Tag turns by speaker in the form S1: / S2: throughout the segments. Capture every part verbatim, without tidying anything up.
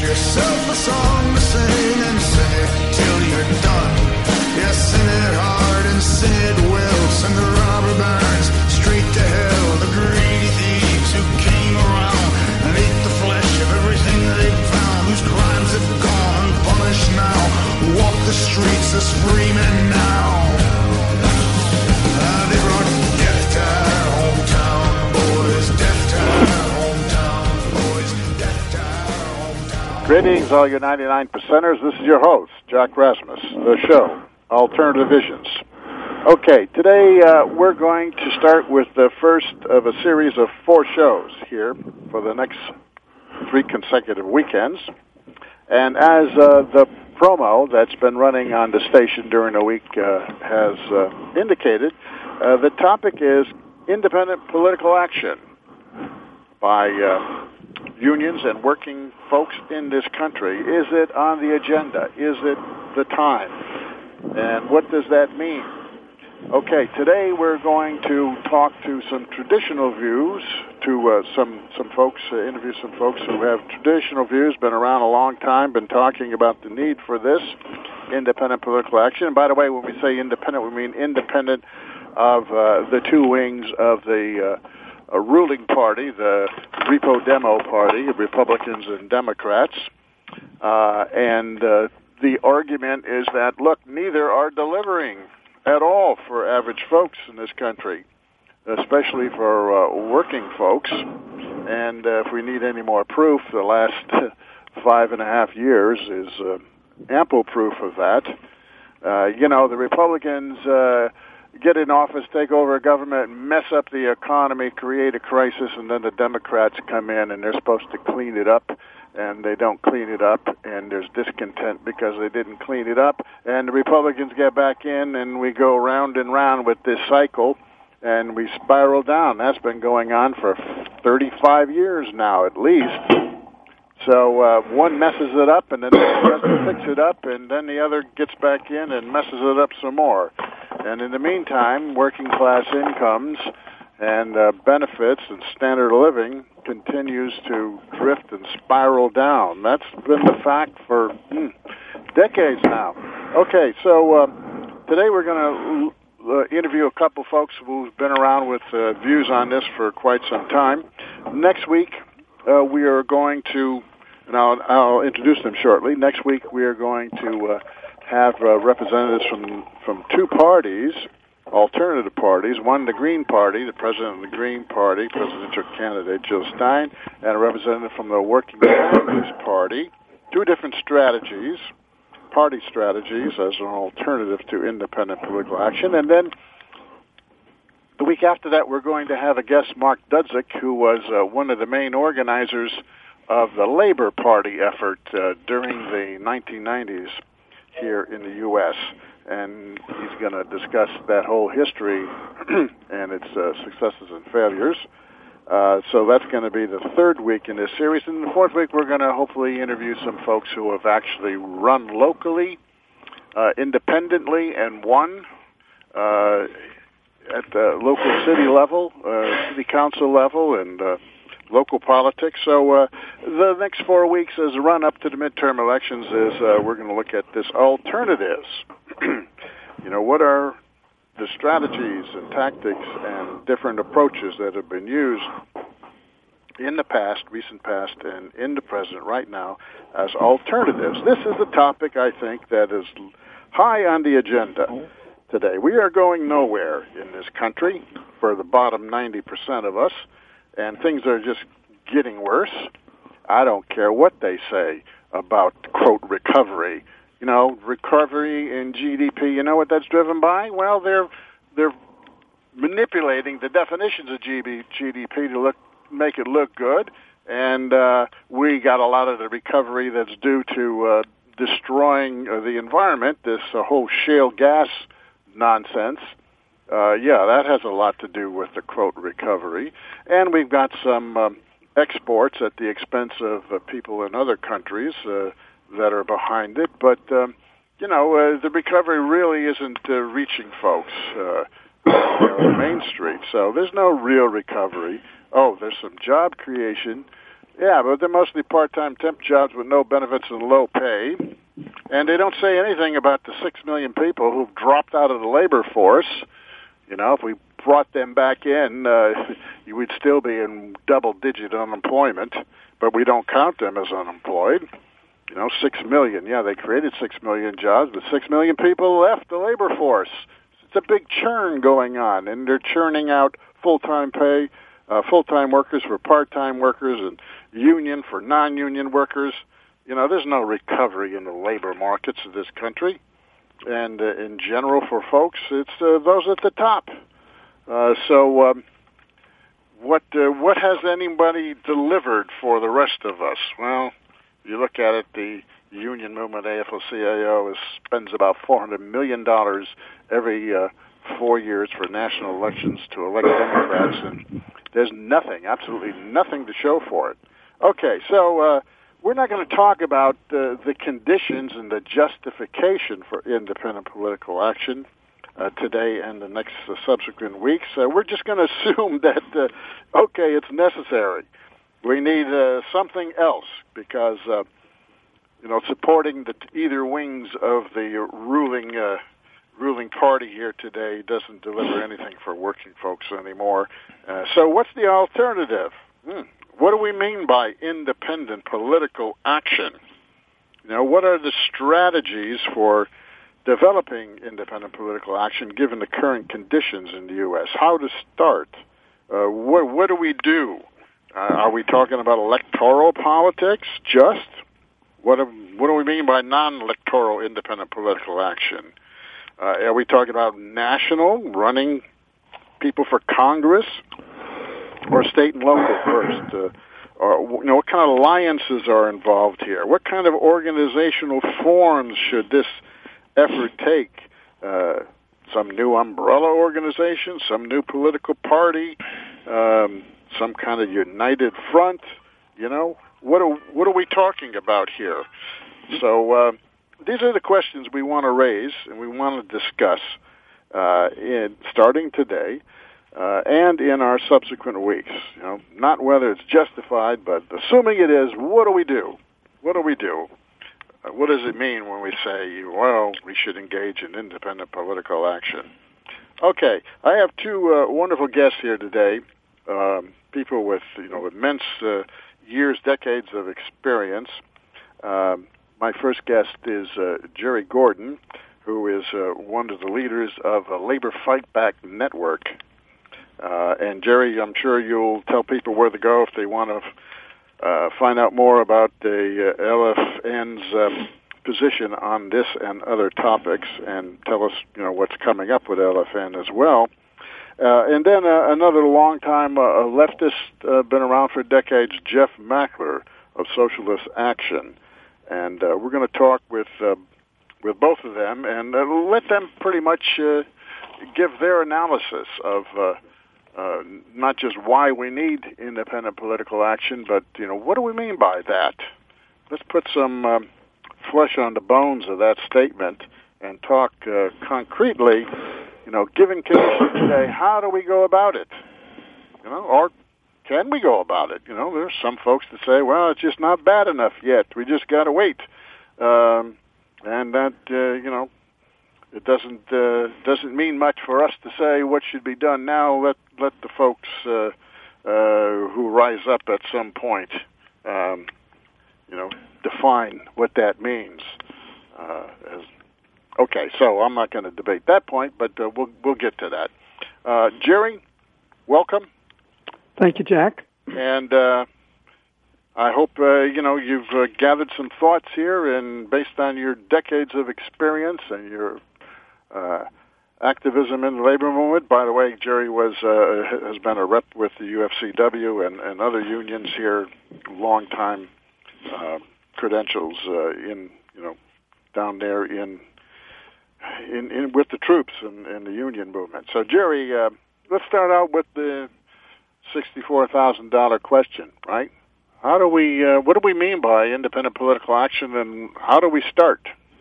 S1: yourself a song to sing and sing it till you're done. Yeah, sing it hard and sing it well. Send the robber barons straight to hell. The greedy thieves who came around and ate the flesh of everything they found. Whose crimes have gone unpunished now. Walk the streets as free men now. Uh, they brought death to our hometown, boys. Death to our hometown, boys. Death to our hometown.
S2: Greetings, all you ninety-nine percenters. This is your host, Jack Rasmus, the show, Alternative Visions. Okay, today uh, we're going to start with the first of a series of four shows here for the next three consecutive weekends. And as uh, the promo that's been running on the station during the week uh, has uh, indicated, uh, the topic is independent political action by uh, unions and working folks in this country. Is it on the agenda? Is it the time? And what does that mean? Okay, today we're going to talk to some traditional views, to uh, some some folks, uh, interview some folks who have traditional views, been around a long time, been talking about the need for this independent political action. And by the way, when we say independent, we mean independent of uh, the two wings of the uh, uh, ruling party, the Repo Demo party, Republicans and Democrats. Uh, and uh, the argument is that, look, neither are delivering at all for average folks in this country, especially for uh, working folks. And uh, if we need any more proof, the last five and a half years is uh, ample proof of that. Uh, you know, the Republicans uh, get in office, take over a government, mess up the economy, create a crisis, and then the Democrats come in and they're supposed to clean it up. And they don't clean it up, and there's discontent because they didn't clean it up. And the Republicans get back in, and we go round and round with this cycle, and we spiral down. That's been going on for thirty-five years now, at least. So uh, one messes it up, and then the other has to fix it up, and then the other gets back in and messes it up some more. And in the meantime, working-class incomes and uh, benefits and standard of living continues to drift and spiral down. That's been the fact for hmm, decades now. Okay, so uh, today we're going to uh, interview a couple folks who've been around with uh, views on this for quite some time. Next week, uh, we are going to, and I'll, I'll introduce them shortly. Next week, we are going to uh, have uh, representatives from, from two parties, alternative parties, one the Green Party, the president of the Green Party, presidential candidate Jill Stein, and a representative from the Working Families Party. Two different strategies, party strategies as an alternative to independent political action. And then the week after that, we're going to have a guest, Mark Dudzik, who was uh, one of the main organizers of the Labor Party effort uh, during the nineteen nineties here in the U S, and he's going to discuss that whole history and its uh, successes and failures. Uh, so that's going to be the third week in this series. And the fourth week, we're going to hopefully interview some folks who have actually run locally, uh, independently, and won uh, at the local city level, uh, city council level, and uh, local politics. So uh, the next four weeks as a run-up to the midterm elections is uh, we're going to look at this alternatives. You know, what are the strategies and tactics and different approaches that have been used in the past, recent past, and in the present right now as alternatives? This is a topic, I think, that is high on the agenda today. We are going nowhere in this country for the bottom ninety percent of us, and things are just getting worse. I don't care what they say about, quote, recovery. You know, recovery in G D P, you know what that's driven by? Well, they're they're manipulating the definitions of G D P to look make it look good, and uh, we got a lot of the recovery that's due to uh, destroying uh, the environment, this uh, whole shale gas nonsense. Uh, yeah, that has a lot to do with the, quote, recovery. And we've got some um, exports at the expense of uh, people in other countries uh, that are behind it. But, um, you know, uh, the recovery really isn't uh, reaching folks uh, you know, on Main Street. So there's no real recovery. Oh, there's some job creation. Yeah, but they're mostly part-time temp jobs with no benefits and low pay. And they don't say anything about the six million people who've dropped out of the labor force. You know, if we brought them back in, uh, you would still be in double-digit unemployment, but we don't count them as unemployed. You know, six million. Yeah, they created six million jobs, but six million people left the labor force. It's a big churn going on, and they're churning out full-time pay, uh, full-time workers for part-time workers, and union for non-union workers. You know, there's no recovery in the labor markets of this country. And uh, in general for folks, it's uh, those at the top. Uh, so um, what uh, what has anybody delivered for the rest of us? Well, you look at it, the union movement, A F L C I O, is, spends about four hundred million dollars every uh, four years for national elections to elect Democrats, and there's nothing, absolutely nothing to show for it. Okay, so uh, we're not going to talk about uh, the conditions and the justification for independent political action uh, today and the next uh, subsequent weeks. Uh, we're just going to assume that, uh, okay, it's necessary. We need uh, something else because, uh, you know, supporting the either wings of the ruling uh, ruling party here today doesn't deliver anything for working folks anymore. Uh, so what's the alternative? Hmm. What do we mean by independent political action? You know, what are the strategies for developing independent political action given the current conditions in the U S? How to start? Uh, what, what do we do? Uh, are we talking about electoral politics just? What do, what do we mean by non-electoral independent political action? Uh, are we talking about national, running people for Congress? Or state and local first? Uh, or, you know, what kind of alliances are involved here? What kind of organizational forms should this effort take? Uh, some new umbrella organization, some new political party, um, some kind of united front? You know, what are, what are we talking about here? So uh, these are the questions we want to raise and we want to discuss uh, in, starting today. Uh, and in our subsequent weeks, you know, not whether it's justified, but assuming it is, what do we do? What do we do? Uh, what does it mean when we say, well, we should engage in independent political action? Okay, I have two uh, wonderful guests here today, um, people with, you know, immense uh, years, decades of experience. Um, my first guest is uh, Jerry Gordon, who is uh, one of the leaders of a Labor Fight Back Network. Uh, and Jerry, I'm sure you'll tell people where to go if they want to uh, find out more about the uh, L F N's um, position on this and other topics, and tell us, you know, what's coming up with L F N as well. Uh, and then uh, another long-time uh, leftist, uh, been around for decades, Jeff Mackler of Socialist Action, and uh, we're going to talk with uh, with both of them and uh, let them pretty much uh, give their analysis of. Uh, Uh, not just why we need independent political action, but, you know, what do we mean by that? Let's put some um, flesh on the bones of that statement and talk uh, concretely, you know, given conditions today, how do we go about it? You know, or can we go about it? You know, there's some folks that say, well, it's just not bad enough yet. We just got to wait. Um, and that, uh, you know, it doesn't uh, doesn't mean much for us to say what should be done now. Let let the folks uh, uh, who rise up at some point, um, you know, define what that means. Uh, as, okay, so I'm not going to debate that point, but uh, we'll we'll get to that. Uh, Jerry, welcome.
S3: Thank you, Jack.
S2: And uh, I hope uh, you know you've uh, gathered some thoughts here, and based on your decades of experience and your Uh, activism in the labor movement. By the way, Jerry was uh, has been a rep with the U F C W and, and other unions here, long time uh, credentials uh, in you know down there in in, in with the troops and, and the union movement. So, Jerry, uh, let's start out with the sixty-four thousand dollar question, right? How do we? Uh, what do we mean by independent political action, and how do we start?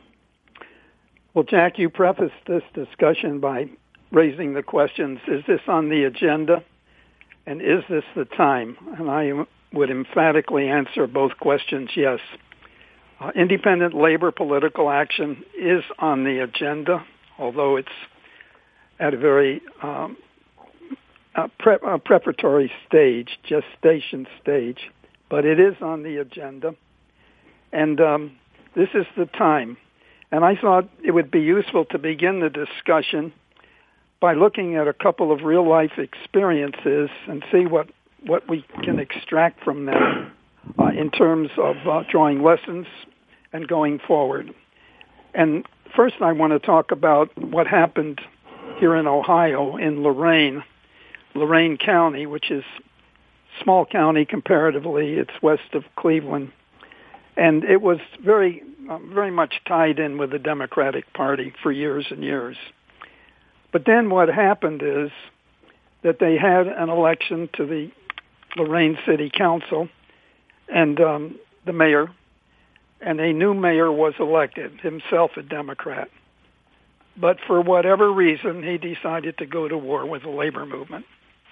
S3: Well, Jack, you prefaced this discussion by raising the questions, is this on the agenda, and is this the time? And I would emphatically answer both questions yes. Uh, independent labor political action is on the agenda, although it's at a very um, uh, pre- uh, preparatory stage, gestation stage, but it is on the agenda. And um, this is the time. And I thought it would be useful to begin the discussion by looking at a couple of real-life experiences and see what, what we can extract from them uh, in terms of uh, drawing lessons and going forward. And first I want to talk about what happened here in Ohio, in Lorain, Lorain County, which is a small county comparatively. It's west of Cleveland. And it was very, uh, very much tied in with the Democratic Party for years and years. But then what happened is that they had an election to the Lorain City Council and um, the mayor, and a new mayor was elected, himself a Democrat. But for whatever reason, he decided to go to war with the labor movement.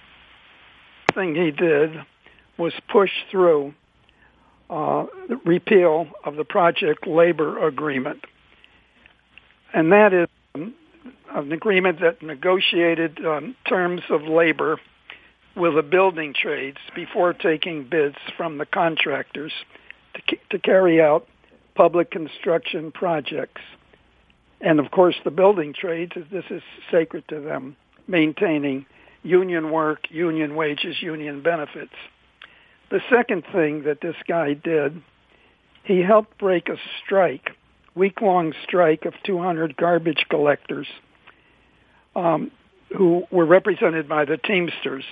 S3: The thing he did was push through uh, the repeal of the Project Labor Agreement. And that is um, an agreement that negotiated um, terms of labor with the building trades before taking bids from the contractors to, to carry out public construction projects. And of course, the building trades, this is sacred to them, maintaining union work, union wages, union benefits. The second thing that this guy did, he helped break a strike, week-long strike of two hundred garbage collectors um, who were represented by the Teamsters.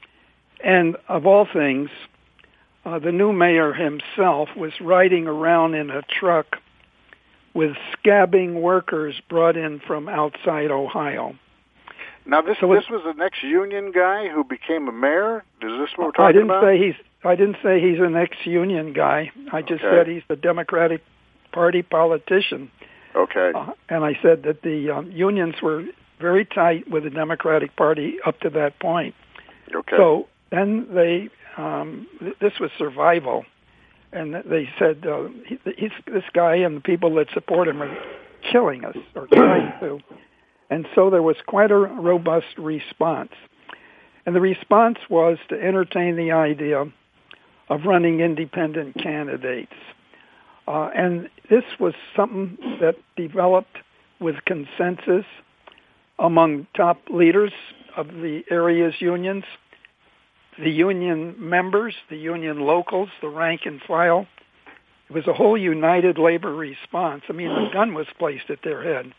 S3: And of all things, uh, the new mayor himself was riding around in a truck with scabbing workers brought in from outside Ohio.
S2: Now, this
S3: so
S2: this was an ex-union guy who became a mayor? Is this what we're talking
S3: I didn't
S2: about?
S3: say he's. I didn't say he's an ex-union guy. I just
S2: Okay.
S3: said he's the Democratic Party politician.
S2: Okay.
S3: Uh, and I said that the um, unions were very tight with the Democratic Party up to that point.
S2: Okay.
S3: So then they, um, th- this was survival. And they said, uh, he, he's, this guy and the people that support him are killing us, or trying to. And so there was quite a robust response. And the response was to entertain the idea of running independent candidates. Uh, and this was something that developed with consensus among top leaders of the area's unions, the union members, the union locals, the rank and file. It was a whole united labor response. I mean, the gun was placed at their head.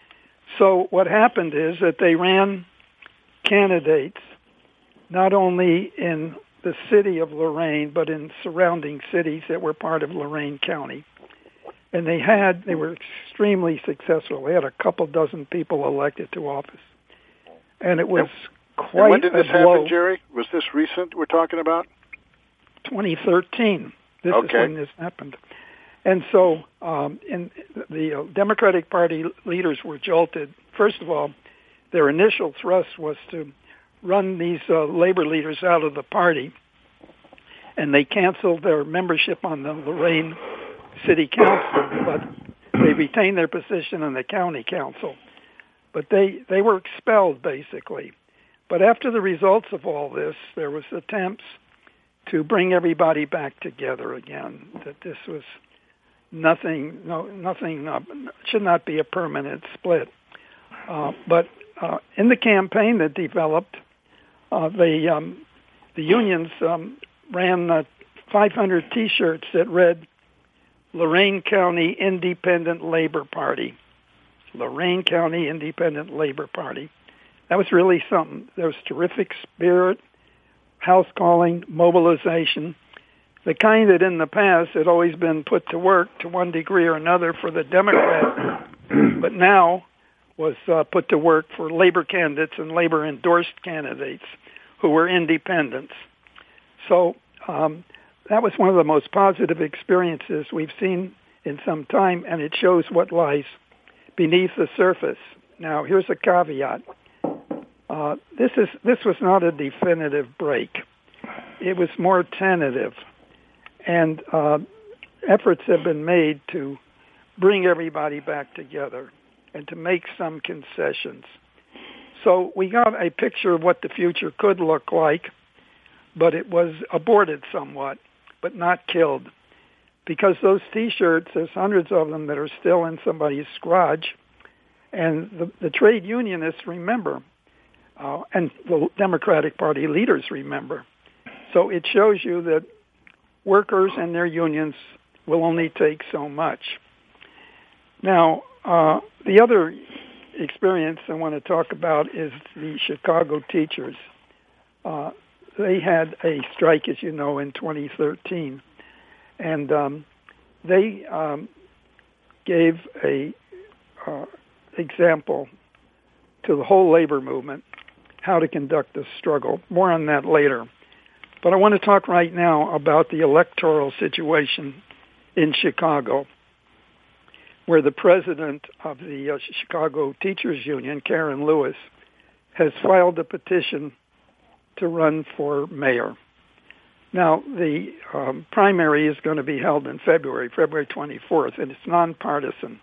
S3: So what happened is that they ran candidates not only in the city of Lorain, but in surrounding cities that were part of Lorain County. And they had, they were extremely successful. They had a couple dozen people elected to office. And it was quite
S2: and when did this
S3: a blow.
S2: happen, Jerry? Was this recent we're talking about?
S3: twenty thirteen. This
S2: Okay.
S3: is when this happened. And so um, in the uh, Democratic Party leaders were jolted. First of all, their initial thrust was to run these uh, labor leaders out of the party, and they canceled their membership on the Lorain City Council, but they retained their position in the county council. But they, they were expelled, basically. But after the results of all this, there was attempts to bring everybody back together again, that this was nothing, no, nothing, uh, should not be a permanent split. Uh, but uh, in the campaign that developed, uh, the um, the unions um, ran uh, five hundred T-shirts that read Lorain County Independent Labor Party. Lorain County Independent Labor Party. That was really something. There was terrific spirit, house calling, mobilization, the kind that in the past had always been put to work to one degree or another for the Democrats, but now was uh, put to work for labor candidates and labor-endorsed candidates who were independents. So um, that was one of the most positive experiences we've seen in some time, and it shows what lies beneath the surface. Now, here's a caveat. Uh, this is this was not a definitive break. it was more tentative. And uh, efforts have been made to bring everybody back together and to make some concessions. So we got a picture of what the future could look like, but it was aborted somewhat, but not killed. Because those T-shirts, there's hundreds of them that are still in somebody's garage, and the, the trade unionists remember, uh, and the Democratic Party leaders remember. So it shows you that workers and their unions will only take so much. Now, uh, the other experience I want to talk about is the Chicago teachers. Uh, they had a strike, as you know, in twenty thirteen, and um, they um, gave a uh, example to the whole labor movement how to conduct a struggle. More on that later. But I want to talk right now about the electoral situation in Chicago, where the president of the uh, Chicago Teachers Union, Karen Lewis, has filed a petition to run for mayor. Now, the um, primary is going to be held in February, February twenty-fourth, and it's nonpartisan.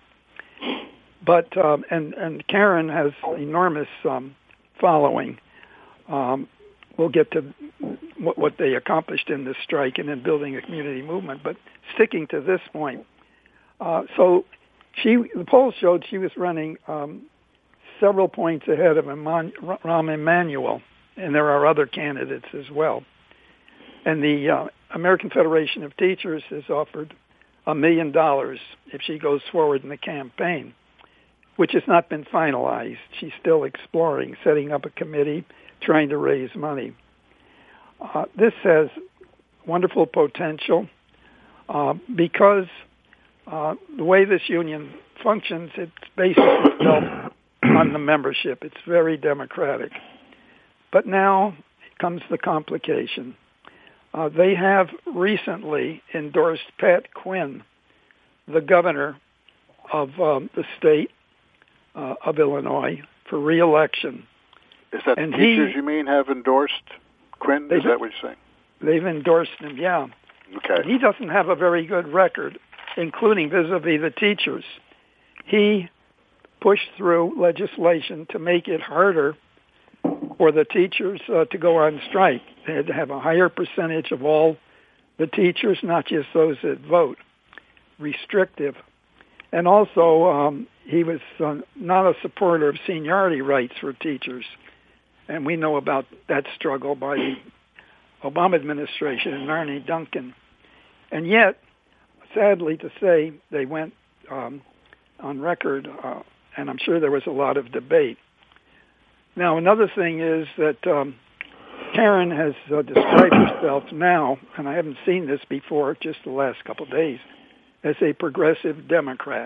S3: But um, and and Karen has enormous um, following. Um, we'll get to what, what they accomplished in this strike and in building a community movement. But sticking to this point, uh, so she the polls showed she was running um, several points ahead of Eman- Rahm Emanuel, and there are other candidates as well. And the uh, American Federation of Teachers has offered a million dollars if she goes forward in the campaign, which has not been finalized. She's still exploring, setting up a committee, trying to raise money. Uh, this has wonderful potential uh, because uh, the way this union functions, it bases itself on the membership. It's very democratic. But now comes the complication. Uh, they have recently endorsed Pat Quinn, the governor of um, the state uh, of Illinois, for re-election.
S2: Is that
S3: and
S2: teachers
S3: he,
S2: you mean have endorsed Quinn? Is that what you're saying?
S3: They've endorsed him, yeah.
S2: Okay.
S3: And he doesn't have a very good record, including vis-a-vis the teachers. He pushed through legislation to make it harder for the teachers uh, to go on strike. They had to have a higher percentage of all the teachers, not just those that vote, restrictive. And also, um, he was uh, not a supporter of seniority rights for teachers. And we know about that struggle by the Obama administration and Arne Duncan. And yet, sadly to say, they went um, on record, uh, and I'm sure there was a lot of debate. Now, another thing is that um, Karen has uh, described herself now, and I haven't seen this before, just the last couple of days, as a progressive Democrat.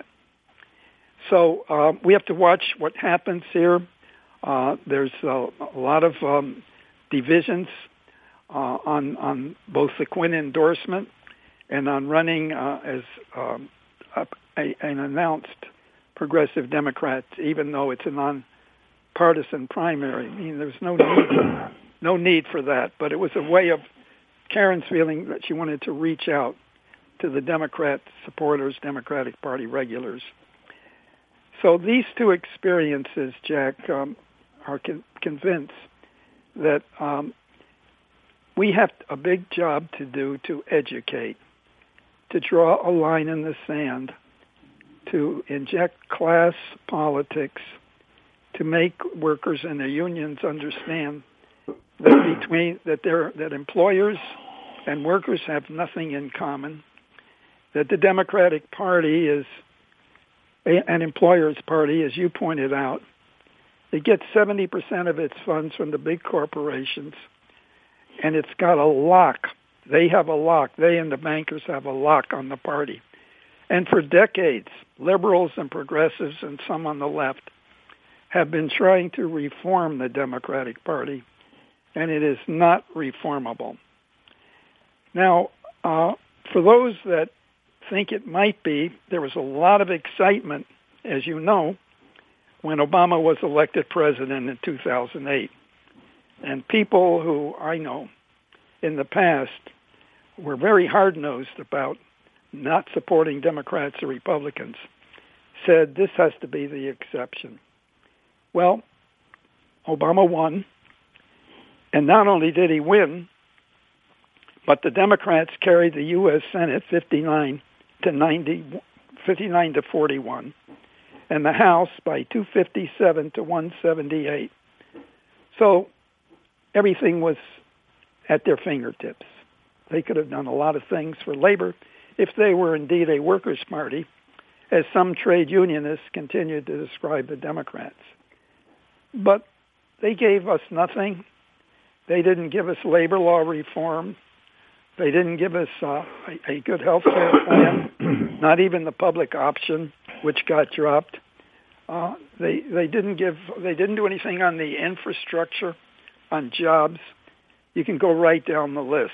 S3: So uh, we have to watch what happens here. Uh, there's a, a lot of um, divisions uh, on on both the Quinn endorsement and on running uh, as um, a, a, an announced progressive Democrat, even though it's a non-partisan primary. I mean, there's no need, no need for that, but it was a way of Karen's feeling that she wanted to reach out to the Democrat supporters, Democratic Party regulars. So these two experiences, Jack, um, are con- convinced that um, we have a big job to do to educate, to draw a line in the sand, to inject class politics, to make workers and their unions understand that between that there that employers and workers have nothing in common, that the Democratic Party is a, an employer's party, as you pointed out. It gets seventy percent of its funds from the big corporations, and it's got a lock. They have a lock. They and the bankers have a lock on the party. And for decades, liberals and progressives and some on the left have been trying to reform the Democratic Party, and it is not reformable. Now, uh, for those that think it might be, there was a lot of excitement, as you know, when Obama was elected president in two thousand eight. And people who I know in the past were very hard-nosed about not supporting Democrats or Republicans, said this has to be the exception. Well, Obama won, and not only did he win, but the Democrats carried the U S Senate fifty-nine to ninety, fifty-nine to forty-one, and the House by two fifty-seven to one seventy-eight. So everything was at their fingertips. They could have done a lot of things for labor if they were indeed a workers' party, as some trade unionists continued to describe the Democrats. But they gave us nothing. They didn't give us labor law reform. They didn't give us uh, a, a good health care plan, not even the public option, which got dropped. Uh, they they didn't give they didn't do anything on the infrastructure, on jobs. You can go right down the list.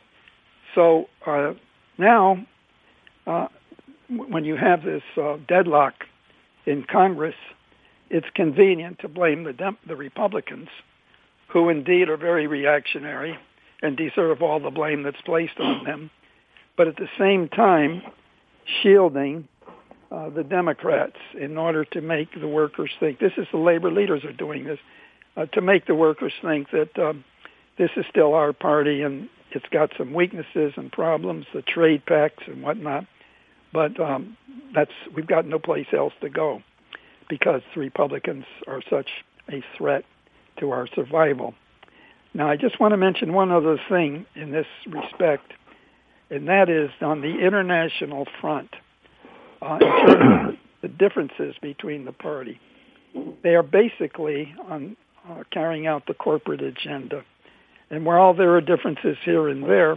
S3: So uh, now, uh, when you have this uh, deadlock in Congress, it's convenient to blame the Dem- the Republicans, who indeed are very reactionary and deserve all the blame that's placed on them, but at the same time shielding uh, the Democrats in order to make the workers think, this is the labor leaders are doing this, uh, to make the workers think that um, this is still our party and it's got some weaknesses and problems, the trade pacts and whatnot, but um, that's we've got no place else to go because the Republicans are such a threat to our survival. Now, I just want to mention one other thing in this respect, and that is on the international front, uh, in terms of the differences between the party. They are basically on uh, carrying out the corporate agenda. And while there are differences here and there,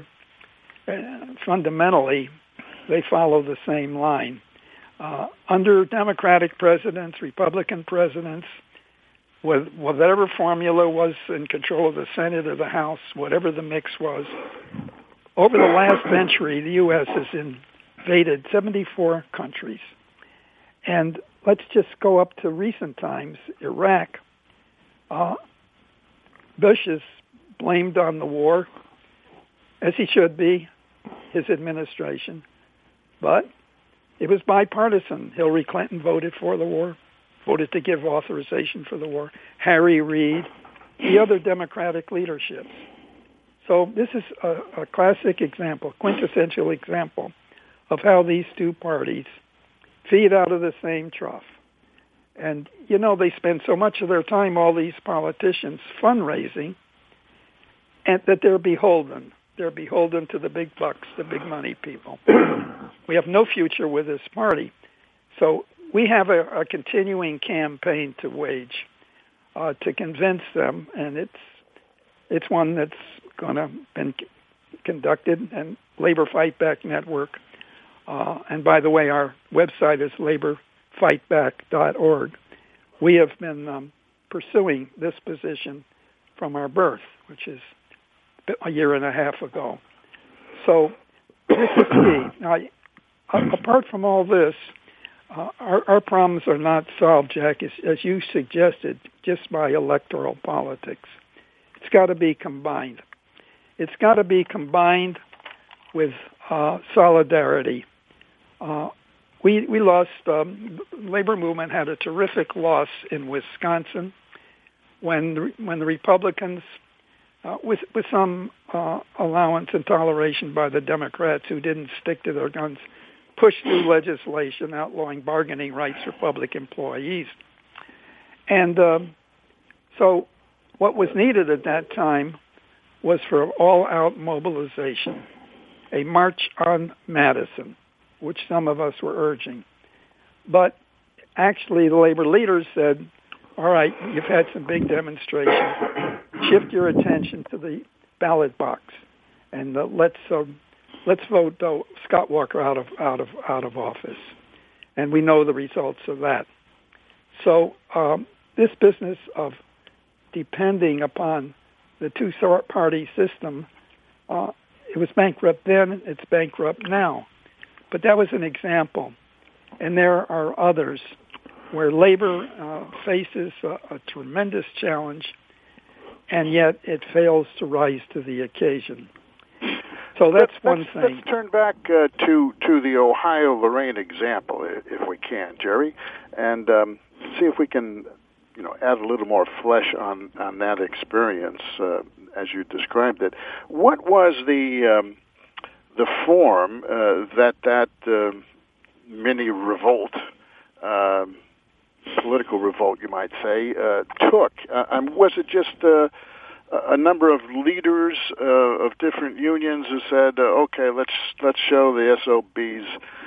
S3: uh, fundamentally, they follow the same line. Uh, under Democratic presidents, Republican presidents, with whatever formula was in control of the Senate or the House, whatever the mix was, over the last century, the U S has invaded seventy-four countries. And let's just go up to recent times, Iraq. Uh, Bush is blamed on the war, as he should be, his administration. But it was bipartisan. Hillary Clinton voted for the war, voted to give authorization for the war. Harry Reid, the other Democratic leaderships. So this is a, a classic example, quintessential example of how these two parties feed out of the same trough. And, you know, they spend so much of their time, all these politicians, fundraising, and that they're beholden. They're beholden to the big bucks, the big money people. We have no future with this party. So we have a, a continuing campaign to wage uh, to convince them, and it's it's one that's going to been conducted, and Labor Fight Back Network. Uh, and by the way, our website is labor fight back dot org. We have been um, pursuing this position from our birth, which is a year and a half ago. So this is key. Now, apart from all this, uh, our, our problems are not solved, Jack, as, as you suggested, just by electoral politics. It's got to be combined. It's got to be combined with uh, solidarity. Uh, we we lost, um, labor movement had a terrific loss in Wisconsin when the, when the Republicans, uh, with, with some uh, allowance and toleration by the Democrats who didn't stick to their guns, pushed through legislation outlawing bargaining rights for public employees. And um, so what was needed at that time was for all-out mobilization, a march on Madison, which some of us were urging. But actually the labor leaders said, all right, you've had some big demonstrations. Shift your attention to the ballot box, and uh, let's uh, let's vote uh, Scott Walker out of out of out of office. And we know the results of that. So um, this business of depending upon the two-party system, uh, it was bankrupt then, it's bankrupt now. But that was an example. And there are others where labor uh, faces a, a tremendous challenge, and yet it fails to rise to the occasion. So that's
S2: let's,
S3: one
S2: let's,
S3: thing.
S2: Let's turn back uh, to to the Ohio-Lorraine example, if we can, Jerry, and um, see if we can, you know, add a little more flesh on, on that experience uh, as you described it. What was the um, the form uh, that that uh, mini revolt, uh, political revolt, you might say, uh, took? Uh, um, was it just uh, a number of leaders uh, of different unions who said, uh, "Okay, let's let's show the S O Bs,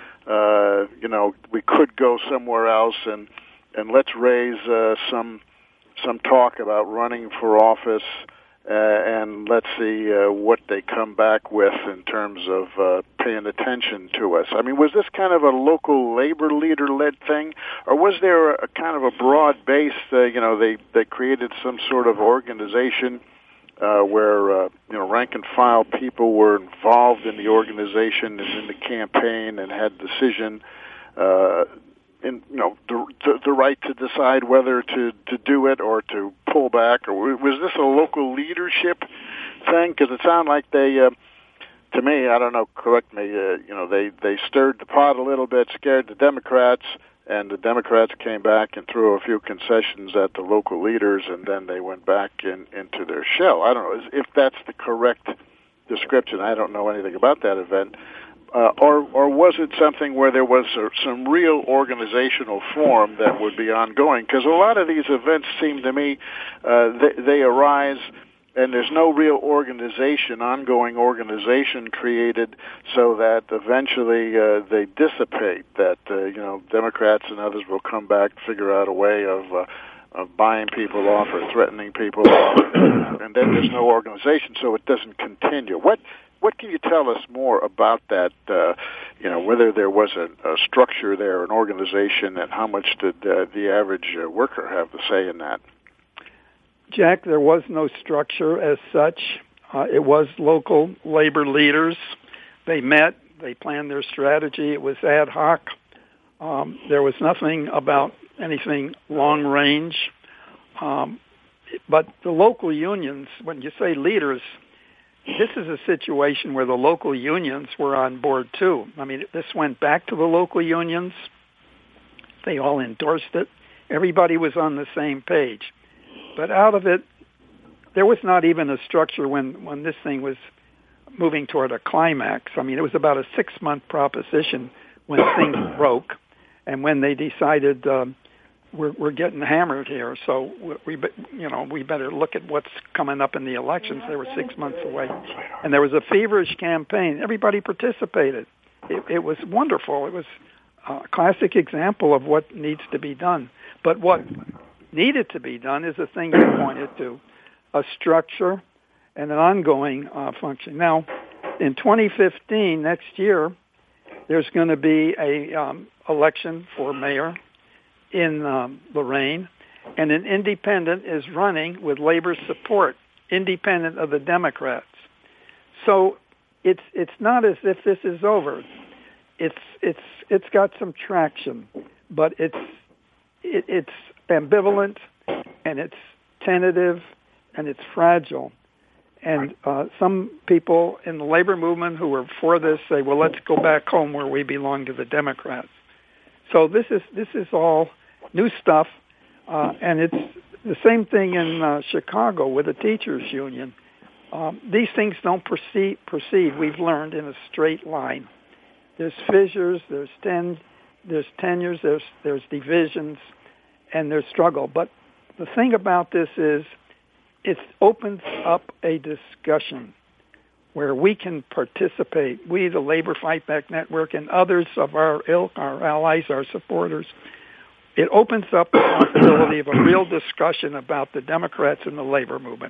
S2: uh, you know, we could go somewhere else, and and let's raise uh, some some talk about running for office, uh, and let's see uh, what they come back with in terms of uh, paying attention to us." I mean, was this kind of a local labor leader-led thing, or was there a kind of a broad-based, uh, you know, they they created some sort of organization Uh, where uh, you know rank and file people were involved in the organization and in the campaign and had decision, uh, in you know the, the the right to decide whether to, to do it or to pull back, or was this a local leadership thing? Because it sounded like they, uh, to me, I don't know, correct me, uh, you know, they they stirred the pot a little bit, scared the Democrats. And the Democrats came back and threw a few concessions at the local leaders, and then they went back in, into their shell. I don't know if that's the correct description. I don't know anything about that event. Uh, or, or was it something where there was a, some real organizational form that would be ongoing? Because a lot of these events seem to me, uh, they, they arise and there's no real organization, ongoing organization created, so that eventually uh, they dissipate. That uh, you know, Democrats and others will come back, figure out a way of uh, of buying people off or threatening people off, and then there's no organization, so it doesn't continue. What what can you tell us more about that? Uh, you know, whether there was a, a structure there, an organization, and how much did uh, the average uh, worker have to say in that?
S3: Jack, there was no structure as such. Uh, it was local labor leaders. They met, they planned their strategy. It was ad hoc. Um, there was nothing about anything long range. Um, but the local unions, when you say leaders, this is a situation where the local unions were on board too. I mean, this went back to the local unions. They all endorsed it. Everybody was on the same page. But out of it, there was not even a structure when, when this thing was moving toward a climax. I mean, it was about a six-month proposition when things broke, and when they decided um, we're, we're getting hammered here, so we, you know, we better look at what's coming up in the elections. They were six months away, and there was a feverish campaign. Everybody participated. It, it was wonderful. It was a classic example of what needs to be done. But what needed to be done is the thing you pointed to, a structure and an ongoing uh, function. Now, in twenty fifteen, next year, there's going to be a um, election for mayor in um, Lorraine, and an independent is running with labor support, independent of the Democrats. So it's it's not as if this is over. It's it's it's got some traction, but it's it, it's ambivalent, and it's tentative, and it's fragile. And uh, some people in the labor movement who are for this say, well, let's go back home where we belong to the Democrats. So this is this is all new stuff, uh, and it's the same thing in uh, Chicago with the teachers union. Um, these things don't proceed, proceed, we've learned, in a straight line. There's fissures, there's ten, there's tenures, there's there's divisions, and there's struggle. But the thing about this is it opens up a discussion where we can participate, we, the Labor Fight Back Network, and others of our ilk, our allies, our supporters. It opens up the possibility of a real discussion about the Democrats and the labor movement.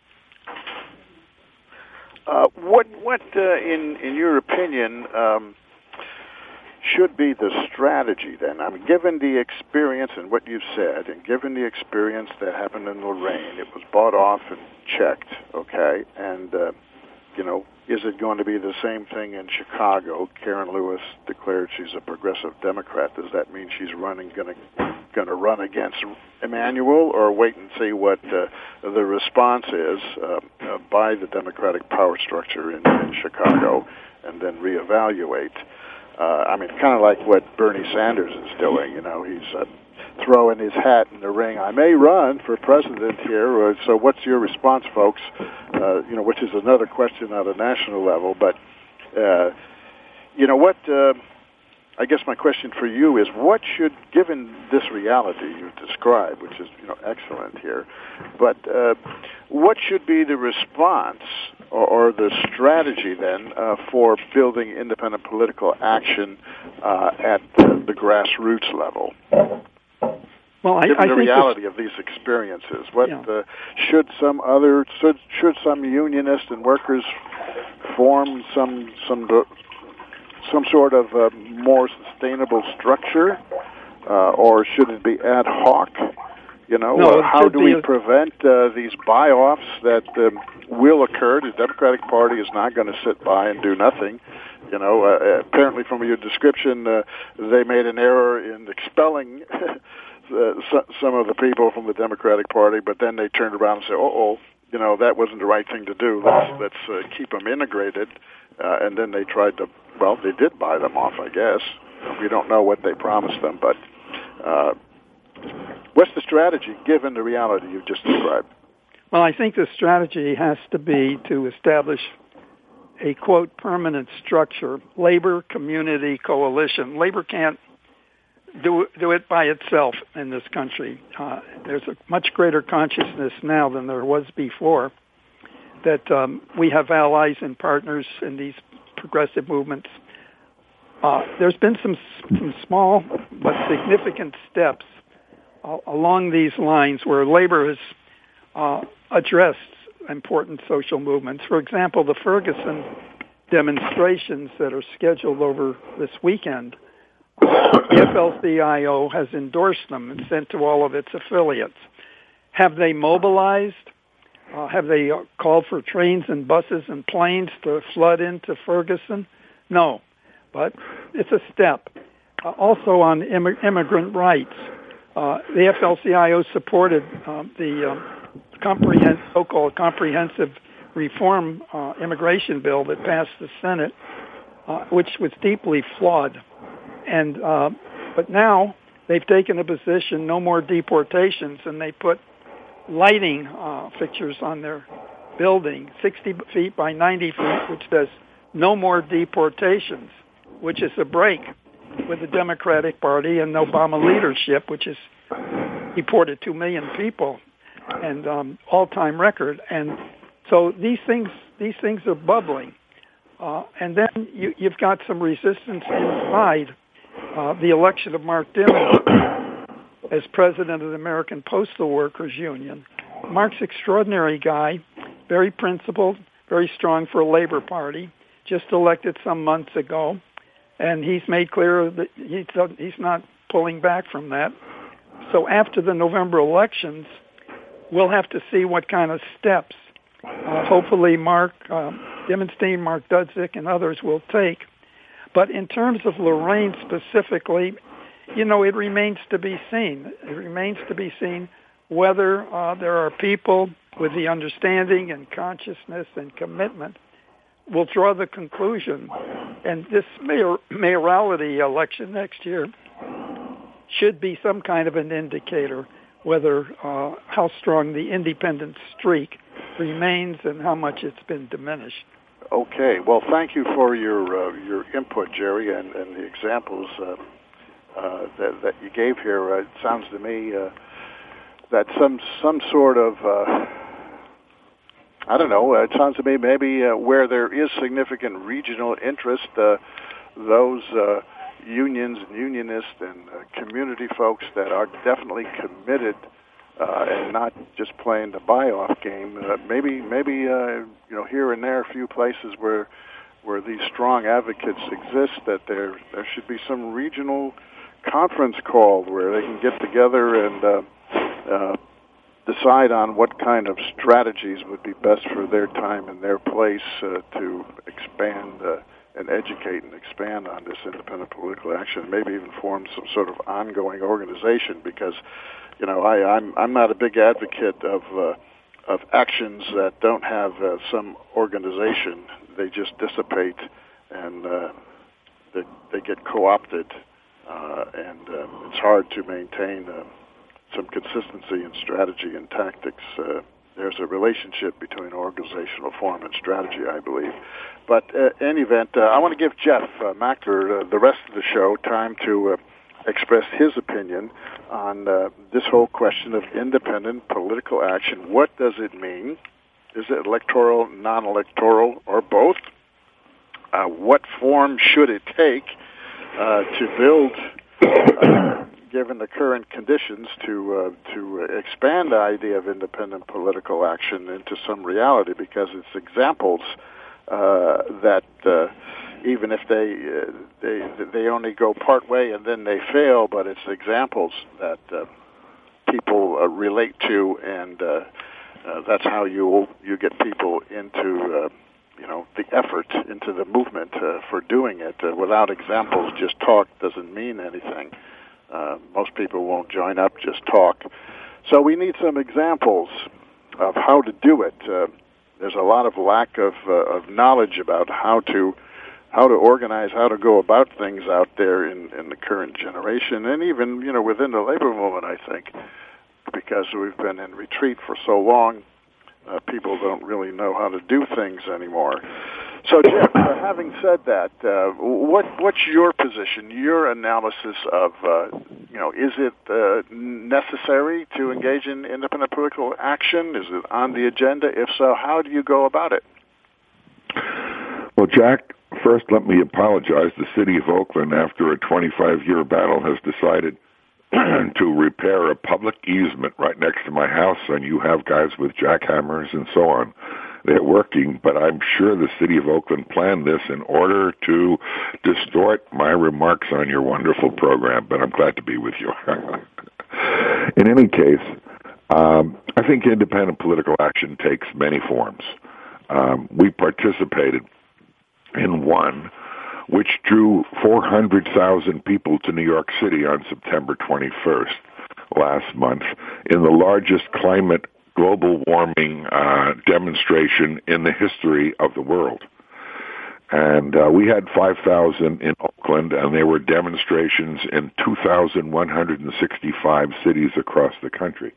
S2: Uh, what, what uh, in in your opinion, um, should be the strategy then? I mean, given the experience and what you've said, and given the experience that happened in Lorraine, it was bought off and checked, okay? And, uh, you know, is it going to be the same thing in Chicago? Karen Lewis declared she's a progressive Democrat. Does that mean she's running, going to going to run against Emanuel, or wait and see what uh, the response is uh, uh, by the Democratic power structure in, in Chicago, and then reevaluate? Uh, I mean, kind of like what Bernie Sanders is doing. You know, he's uh, throwing his hat in the ring. I may run for president here. Uh, so, what's your response, folks? Uh, you know, which is another question at a national level. But uh, you know what? Uh, I guess my question for you is, what should, given this reality you described, which is, you know, excellent here, but uh, what should be the response or, or the strategy then uh, for building independent political action uh, at the, the grassroots level?
S3: Well, I,
S2: given
S3: I
S2: the
S3: think
S2: reality
S3: this,
S2: of these experiences, what
S3: yeah.
S2: uh, should some other should, should some unionists and workers form some some. some sort of uh, more sustainable structure, uh, or should it be ad hoc? You know,
S3: no,
S2: uh, how do we
S3: a...
S2: prevent uh, these buy-offs that um, will occur? The Democratic Party is not going to sit by and do nothing. You know, uh, apparently from your description, uh, they made an error in expelling uh, some of the people from the Democratic Party, but then they turned around and said, "Oh, you know, that wasn't the right thing to do. Let's let's uh, keep them integrated." Uh, and then they tried to, well, they did buy them off, I guess. We don't know what they promised them, but uh, what's the strategy given the reality you just described?
S3: Well, I think the strategy has to be to establish a, quote, permanent structure, labor community coalition. Labor can't do, do it by itself in this country. Uh, there's a much greater consciousness now than there was before that um, we have allies and partners in these progressive movements. Uh, there's been some, some small but significant steps uh, along these lines where labor has uh, addressed important social movements. For example, the Ferguson demonstrations that are scheduled over this weekend, the F L C I O has endorsed them and sent to all of its affiliates. Have they mobilized? Uh, have they uh, called for trains and buses and planes to flood into Ferguson? No, but it's a step. Uh, also on imm- immigrant rights, uh, the F L C I O supported uh, the uh, comprehend- so-called comprehensive reform uh, immigration bill that passed the Senate, uh, which was deeply flawed. And uh, but now they've taken a position, no more deportations, and they put lighting uh, fixtures on their building, sixty feet by ninety feet, which says no more deportations, which is a break with the Democratic Party and Obama leadership, which has deported two million people, and um, all-time record. And so these things, these things are bubbling. Uh, and then you, you've got some resistance inside uh, the election of Mark Dimon as president of the American Postal Workers Union. Mark's extraordinary guy, very principled, very strong for a Labor Party, just elected some months ago, and he's made clear that he's, he's not pulling back from that. So after the November elections, we'll have to see what kind of steps uh, hopefully Mark uh, Dimenstein, Mark Dudzik, and others will take. But in terms of Lorain specifically, you know, it remains to be seen. It remains to be seen whether uh, there are people with the understanding and consciousness and commitment will draw the conclusion. And this mayor, mayoralty election next year should be some kind of an indicator whether uh, how strong the independent streak remains and how much it's been diminished.
S2: Okay. Well, thank you for your uh, your input, Jerry, and, and the examples uh, uh, that, that you gave here. Uh, it sounds to me uh, that some some sort of uh, I don't know. Uh, it sounds to me maybe uh, where there is significant regional interest, uh, those uh, unions and unionists and uh, community folks that are definitely committed uh, and not just playing the buy-off game. Uh, maybe, maybe uh, you know, here and there, a few places where where these strong advocates exist, that there there should be some regional conference called where they can get together and uh, uh, decide on what kind of strategies would be best for their time and their place uh, to expand uh, and educate and expand on this independent political action, maybe even form some sort of ongoing organization, because, you know, I, I'm I'm not a big advocate of uh, of actions that don't have uh, some organization. They just dissipate, and uh, they, they get co-opted, uh, and uh, it's hard to maintain uh, some consistency in strategy and tactics. Uh, there's a relationship between organizational form and strategy, I believe. But uh, in any event, uh, I want to give Jeff uh, Mackler uh, the rest of the show time to uh, express his opinion on uh, this whole question of independent political action. What does it mean? Is it electoral, non-electoral, or both? Uh, what form should it take uh, to build, uh, given the current conditions, to uh, to expand the idea of independent political action into some reality? Because it's examples uh, that uh, even if they uh, they they only go part way and then they fail, but it's examples that uh, people uh, relate to, and uh, uh, that's how you you get people into uh, you know the effort, into the movement uh, for doing it. Uh, without examples, just talk doesn't mean anything. Uh, most people won't join up, just talk. So we need some examples of how to do it. Uh, there's a lot of lack of uh, of knowledge about how to how to organize, how to go about things out there in, in the current generation, and even, you know, within the labor movement, I think, because we've been in retreat for so long, uh, people don't really know how to do things anymore. So, Jeff, uh, having said that, uh, what what's your position, your analysis of, uh, you know, is it uh, necessary to engage in independent political action? Is it on the agenda? If so, how do you go about it?
S4: Well, Jack, first, let me apologize. The city of Oakland, after a twenty-five year battle, has decided to repair a public easement right next to my house, and you have guys with jackhammers and so on. They're working, but I'm sure the city of Oakland planned this in order to distort my remarks on your wonderful program, but I'm glad to be with you. In any case, um, I think independent political action takes many forms. Um, we participated in one which drew four hundred thousand people to New York City on September twenty-first last month in the largest climate global warming uh, demonstration in the history of the world. And uh, we had five thousand in Oakland, and there were demonstrations in two thousand one hundred sixty-five cities across the country.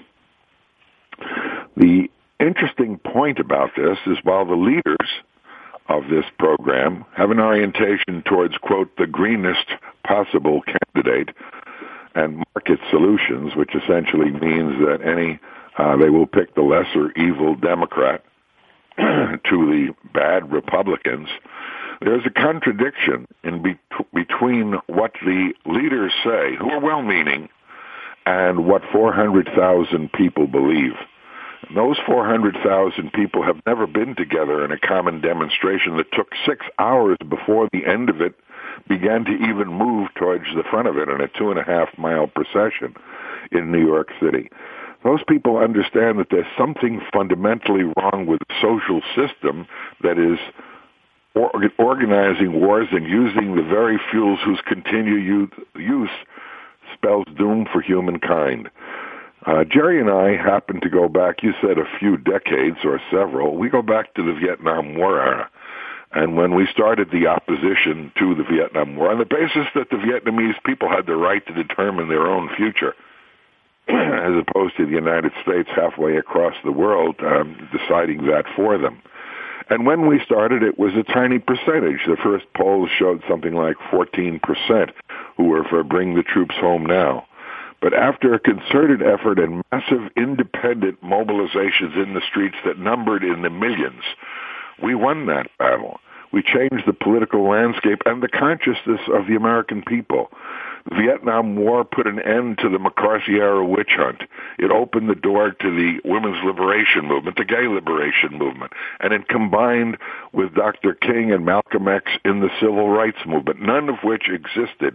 S4: The interesting point about this is while the leaders of this program have an orientation towards, quote, the greenest possible candidate and market solutions, which essentially means that any uh, they will pick the lesser evil Democrat to the bad Republicans. There's a contradiction in be- between what the leaders say, who are well-meaning, and what four hundred thousand people believe. And those four hundred thousand people have never been together in a common demonstration that took six hours before the end of it began to even move towards the front of it in a two-and-a-half-mile procession in New York City. Those people understand that there's something fundamentally wrong with the social system that is or- organizing wars and using the very fuels whose continued use spells doom for humankind. Uh, Jerry and I happen to go back, you said a few decades or several. We go back to the Vietnam War era. And when we started the opposition to the Vietnam War, on the basis that the Vietnamese people had the right to determine their own future, as opposed to the United States halfway across the world um, deciding that for them. And when we started, it was a tiny percentage. The first polls showed something like fourteen percent who were for bring the troops home now. But after a concerted effort and massive independent mobilizations in the streets that numbered in the millions, we won that battle. We changed the political landscape and the consciousness of the American people. The Vietnam War put an end to the McCarthy-era witch hunt. It opened the door to the women's liberation movement, the gay liberation movement, and it combined with Doctor King and Malcolm X in the civil rights movement, none of which existed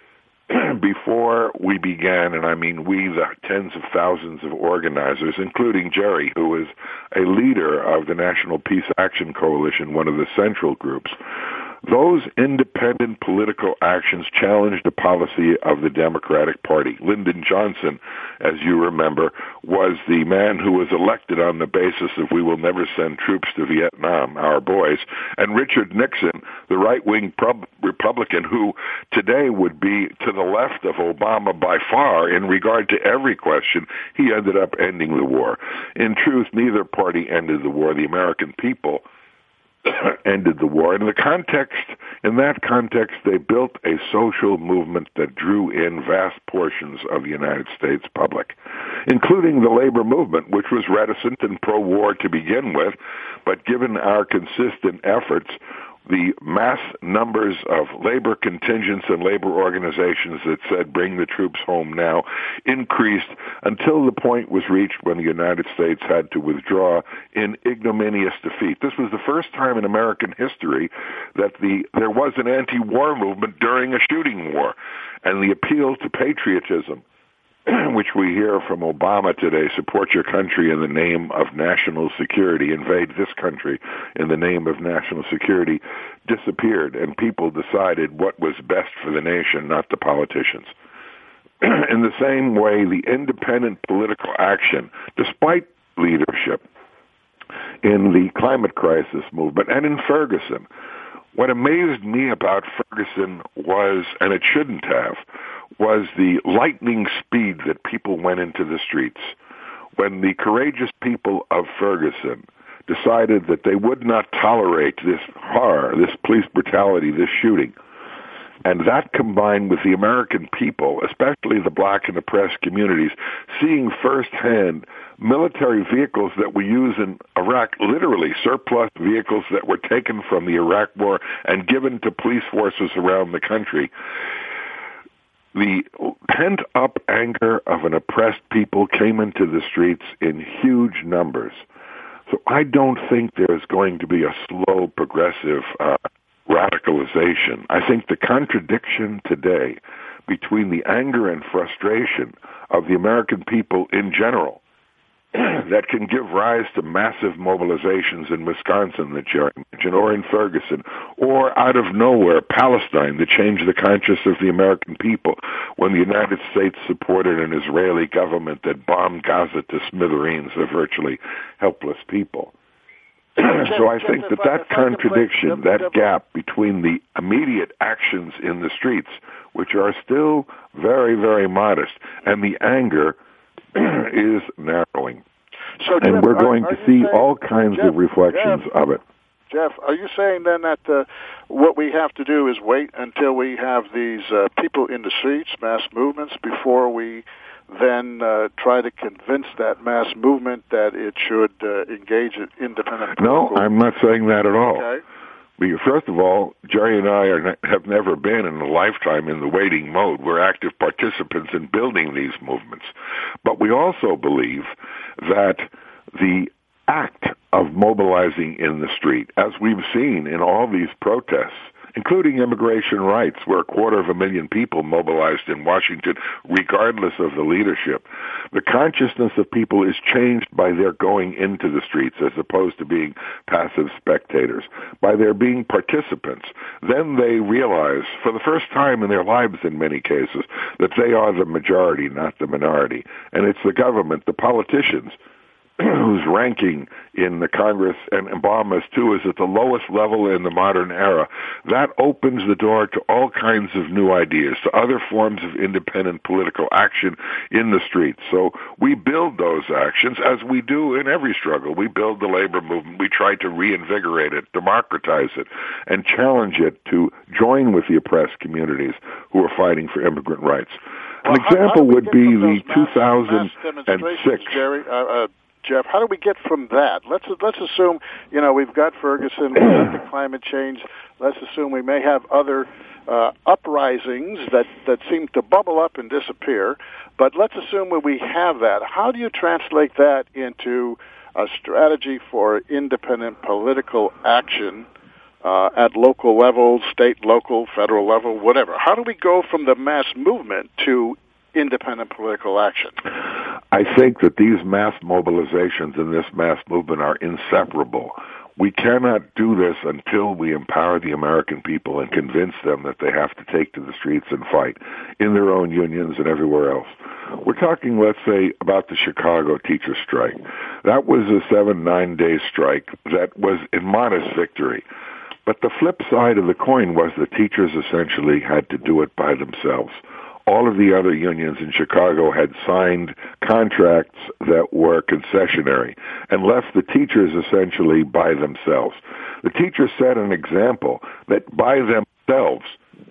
S4: before we began, and I mean we, the tens of thousands of organizers, including Jerry, who is a leader of the National Peace Action Coalition, one of the central groups. Those independent political actions challenged the policy of the Democratic Party. Lyndon Johnson, as you remember, was the man who was elected on the basis of we will never send troops to Vietnam, our boys. And Richard Nixon, the right-wing pub- Republican who today would be to the left of Obama by far in regard to every question, he ended up ending the war. In truth, neither party ended the war. The American people ended the war. In the context, in that context, they built a social movement that drew in vast portions of the United States public, including the labor movement, which was reticent and pro-war to begin with, but given our consistent efforts, the mass numbers of labor contingents and labor organizations that said bring the troops home now increased until the point was reached when the United States had to withdraw in ignominious defeat. This was the first time in American history that the there was an anti-war movement during a shooting war, and the appeal to patriotism, which we hear from Obama today, support your country in the name of national security, invade this country in the name of national security, disappeared, and people decided what was best for the nation, not the politicians. In the same way, the independent political action, despite leadership in the climate crisis movement and in Ferguson, what amazed me about Ferguson was, and it shouldn't have, was the lightning speed that people went into the streets when the courageous people of Ferguson decided that they would not tolerate this horror, this police brutality, this shooting. And that combined with the American people, especially the black and oppressed communities, seeing firsthand military vehicles that we use in Iraq, literally surplus vehicles that were taken from the Iraq war and given to police forces around the country. The pent-up anger of an oppressed people came into the streets in huge numbers. So I don't think there's going to be a slow, progressive uh, radicalization. I think the contradiction today between the anger and frustration of the American people in general that can give rise to massive mobilizations in Wisconsin that Jerry mentioned, or in Ferguson, or out of nowhere, Palestine, that changed the conscience of the American people when the United States supported an Israeli government that bombed Gaza to smithereens of virtually helpless people. So I think that that contradiction, that gap between the immediate actions in the streets, which are still very, very modest, and the anger is narrowing.
S2: So,
S4: and
S2: Jeff,
S4: we're going
S2: are,
S4: to
S2: are
S4: see
S2: saying,
S4: all kinds
S2: Jeff,
S4: of reflections
S2: Jeff,
S4: of it.
S2: Jeff, are you saying then that uh, what we have to do is wait until we have these uh, people in the streets, mass movements, before we then uh, try to convince that mass movement that it should uh, engage in independent political...
S4: No, I'm not saying that at all.
S2: Okay.
S4: First of all, Jerry and I are, have never been in a lifetime in the waiting mode. We're active participants in building these movements. But we also believe that the act of mobilizing in the street, as we've seen in all these protests, including immigration rights, where a quarter of a million people mobilized in Washington, regardless of the leadership. The consciousness of people is changed by their going into the streets as opposed to being passive spectators, by their being participants. Then they realize, for the first time in their lives in many cases, that they are the majority, not the minority. And it's the government, the politicians, whose ranking in the Congress, and Obama's too, is at the lowest level in the modern era. That opens the door to all kinds of new ideas, to other forms of independent political action in the streets. So we build those actions, as we do in every struggle. We build the labor movement. We try to reinvigorate it, democratize it, and challenge it to join with the oppressed communities who are fighting for immigrant rights. An
S2: well,
S4: example
S2: how, how
S4: would be the
S2: mass,
S4: two thousand six...
S2: Jerry, uh, uh, Jeff, how do we get from that? Let's let's assume, you know, we've got Ferguson, we've got the climate change. Let's assume we may have other uh, uprisings that, that seem to bubble up and disappear. But let's assume that we have that. How do you translate that into a strategy for independent political action uh, at local level, state, local, federal level, whatever? How do we go from the mass movement to independent political action?
S4: I think that these mass mobilizations and this mass movement are inseparable. We cannot do this until we empower the American people and convince them that they have to take to the streets and fight in their own unions and everywhere else. We're talking, let's say, about the Chicago teacher strike. That was a seven, nine-day strike that was a modest victory. But the flip side of the coin was the teachers essentially had to do it by themselves. All of the other unions in Chicago had signed contracts that were concessionary and left the teachers essentially by themselves. The teachers set an example that by themselves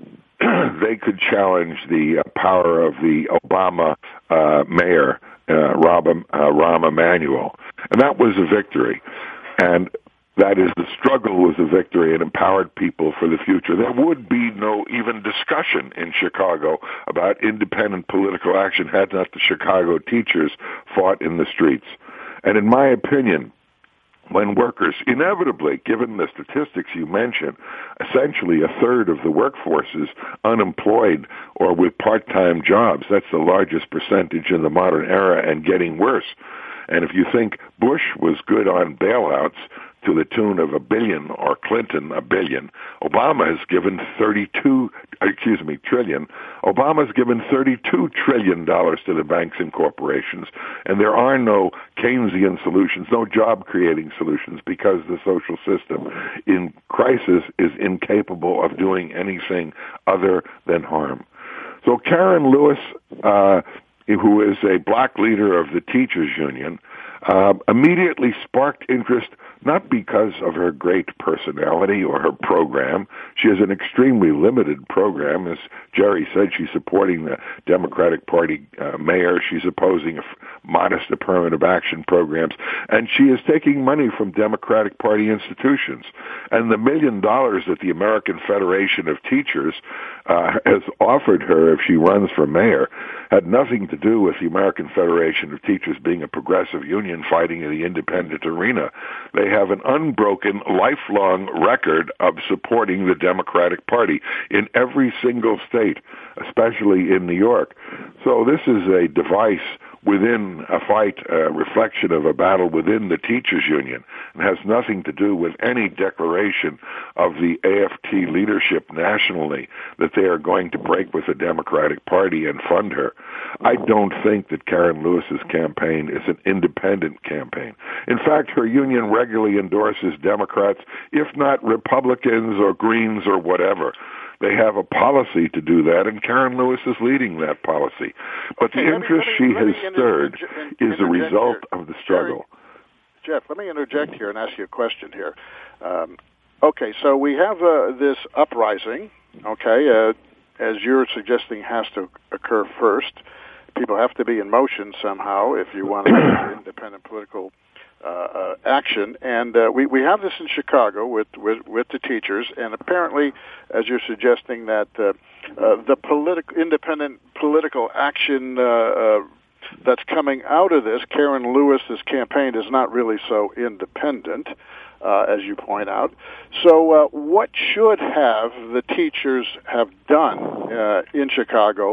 S4: they could challenge the uh, power of the Obama uh, mayor, uh, Rahm, uh, Rahm Emanuel. And that was a victory. And that is, the struggle was a victory and empowered people for the future. There would be no even discussion in Chicago about independent political action had not the Chicago teachers fought in the streets. And in my opinion, when workers, inevitably, given the statistics you mentioned, essentially a third of the workforce is unemployed or with part-time jobs, that's the largest percentage in the modern era and getting worse. And if you think Bush was good on bailouts to the tune of a billion, or Clinton a billion, Obama has given thirty-two, excuse me, trillion. Obama's given thirty-two trillion dollars to the banks and corporations, and there are no Keynesian solutions, no job-creating solutions, because the social system in crisis is incapable of doing anything other than harm. So Karen Lewis, uh, who is a black leader of the teachers union, uh, immediately sparked interest, not because of her great personality or her program. She has an extremely limited program. As Jerry said, she's supporting the Democratic Party uh, mayor. She's opposing a f- modest affirmative action programs. And she is taking money from Democratic Party institutions. And the million dollars that the American Federation of Teachers uh, has offered her if she runs for mayor had nothing to do with the American Federation of Teachers being a progressive union fighting in the independent arena. They have an unbroken, lifelong record of supporting the Democratic Party in every single state, especially in New York. So this is a device within a fight, a reflection of a battle within the teachers union, and has nothing to do with any declaration of the A F T leadership nationally that they are going to break with the Democratic Party and fund her. I don't think that Karen Lewis's campaign is an independent campaign. In fact, her union regularly endorses Democrats, if not Republicans or Greens or whatever. They have a policy to do that, and Karen Lewis is leading that policy. But
S2: okay,
S4: the interest
S2: me,
S4: she
S2: me,
S4: has stirred
S2: in,
S4: is a result
S2: here.
S4: of the struggle.
S2: Jeff, let me interject here and ask you a question here. Um, okay, so we have uh, this uprising, okay, uh, as you're suggesting has to occur first. People have to be in motion somehow if you want to have independent political Uh, uh, action, and uh, we we have this in Chicago with, with with the teachers, and apparently, as you're suggesting, that uh, uh, the political independent political action uh, uh, that's coming out of this, Karen Lewis's campaign is not really so independent, uh, as you point out. So, uh, what should have the teachers have done uh, in Chicago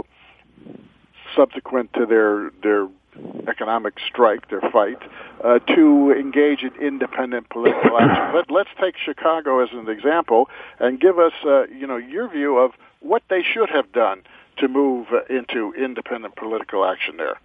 S2: subsequent to their their economic strike, their fight, uh, to engage in independent political action? Let, let's take Chicago as an example and give us, uh, you know, your view of what they should have done to move uh, into independent political action there.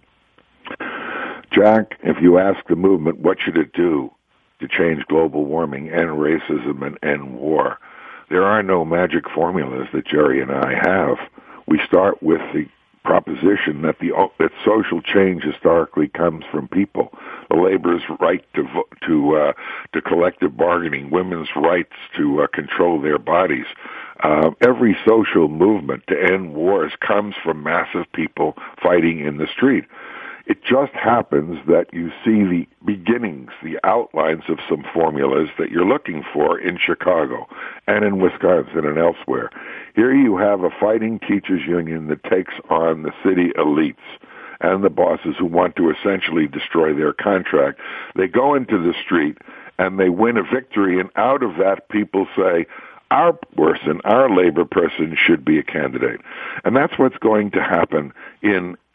S4: Jack, if you ask the movement, what should it do to change global warming, end racism, and end war? There are no magic formulas that Jerry and I have. We start with the proposition that the that social change historically comes from people. The labor's right to to uh, to collective bargaining, women's rights to uh, control their bodies. Uh, every social movement to end wars comes from massive people fighting in the street. It just happens that you see the beginnings, the outlines of some formulas that you're looking for in Chicago and in Wisconsin and elsewhere. Here you have a fighting teachers union that takes on the city elites and the bosses who want to essentially destroy their contract. They go into the street and they win a victory, and out of that people say, our person, our labor person should be a candidate. And that's what's going to happen in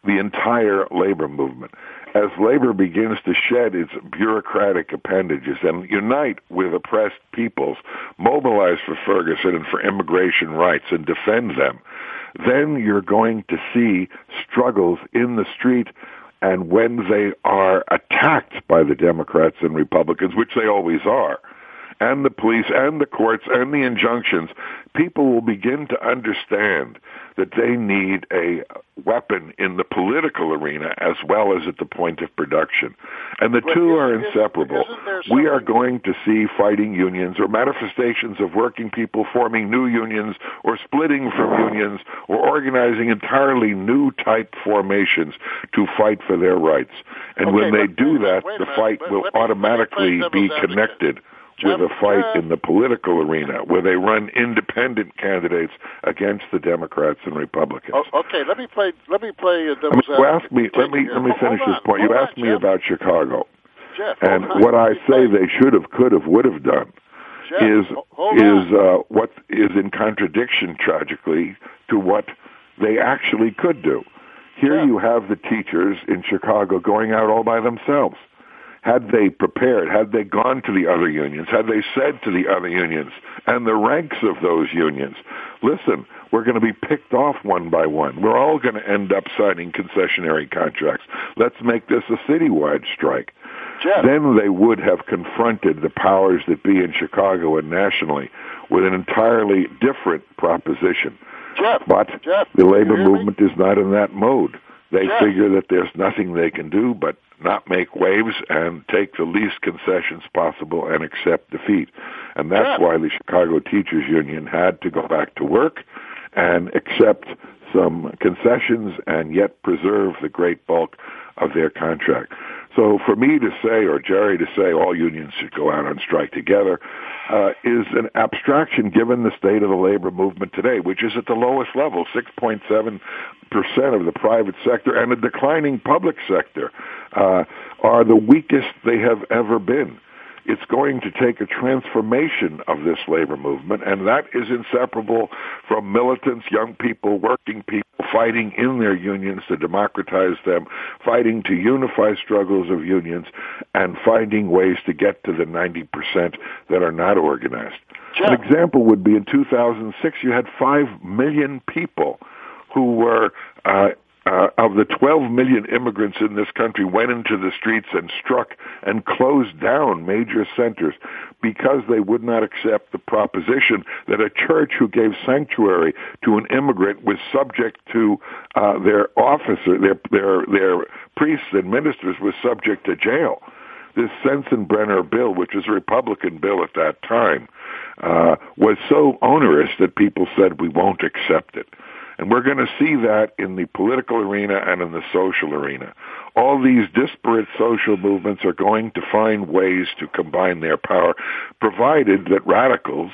S4: the entire labor movement. As labor begins to shed its bureaucratic appendages and unite with oppressed peoples, mobilize for Ferguson and for immigration rights and defend them, then you're going to see struggles in the street. And when they are attacked by the Democrats and Republicans, which they always are, and the police and the courts and the injunctions, people will begin to understand that they need a weapon in the political arena as well as at the point of production. And the
S2: but
S4: two
S2: isn't,
S4: are inseparable. We are going to see fighting unions or manifestations of working people forming new unions or splitting from unions or organizing entirely new type formations to fight for their rights. And
S2: okay,
S4: when they do
S2: wait,
S4: that,
S2: wait
S4: the
S2: minute,
S4: fight
S2: wait,
S4: will
S2: let me,
S4: automatically
S2: let me
S4: be connected with a fight in the political arena where they run independent candidates against the Democrats and Republicans.
S2: Oh, okay, let me play. Let me play. Uh,
S4: I mean, you asked me. Let me let me finish this point. You asked me about Chicago,
S2: Jeff,
S4: and what I say they should have, could have, would have done
S2: Jeff,
S4: is
S2: is
S4: uh, what is in contradiction, tragically, to what they actually could do. Here
S2: Jeff.
S4: you have the teachers in Chicago going out all by themselves. Had they prepared, had they gone to the other unions, had they said to the other unions and the ranks of those unions, listen, we're going to be picked off one by one. We're all going to end up signing concessionary contracts. Let's make this a citywide strike.
S2: Jeff.
S4: Then they would have confronted the powers that be in Chicago and nationally with an entirely different proposition.
S2: Jeff.
S4: But
S2: Jeff,
S4: the labor
S2: you hear
S4: movement
S2: me?
S4: is not in that mode. They
S2: Jeff.
S4: figure that there's nothing they can do but not make waves and take the least concessions possible and accept defeat. And that's
S2: Jeff.
S4: why the Chicago Teachers Union had to go back to work and accept some concessions and yet preserve the great bulk of their contract. So for me to say, or Jerry to say, all unions should go out on strike together, uh, is an abstraction given the state of the labor movement today, which is at the lowest level, six point seven percent of the private sector and a declining public sector uh, are the weakest they have ever been. It's going to take a transformation of this labor movement, and that is inseparable from militants, young people, working people, fighting in their unions to democratize them, fighting to unify struggles of unions, and finding ways to get to the ninety percent that are not organized. Jeff. An example would be in two thousand six, you had five million people who were uh, Uh, of the twelve million immigrants in this country went into the streets and struck and closed down major centers because they would not accept the proposition that a church who gave sanctuary to an immigrant was subject to uh, their officer, their, their, their priests and ministers was subject to jail. This Sensenbrenner bill, which was a Republican bill at that time, uh, was so onerous that people said we won't accept it. And we're going to see that in the political arena and in the social arena. All these disparate social movements are going to find ways to combine their power, provided that radicals